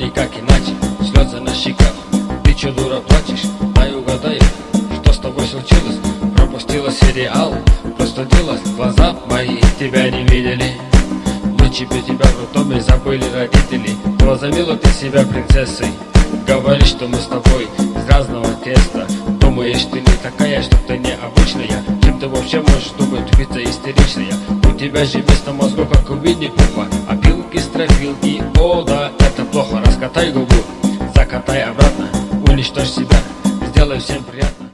никак иначе. Слезы на щеках, ты чё, дура, плачешь? Дай угадаю, что с тобой случилось? Пропустила сериал, простудилась, глаза мои тебя не видели. Ночью тебя в роддоме забыли родители. Возомнила ты себя принцессой. Говоришь, что мы с тобой из разного теста. Думаешь, ты не такая, что ты необычная. Чем ты вообще можешь думать, тупица истеричная? У тебя же вместо мозгов, как у Винни-Пуха, опилки, стропилки, о да, это плохо. Раскатай губу, закатай обратно, уничтожь себя, сделай всем приятно.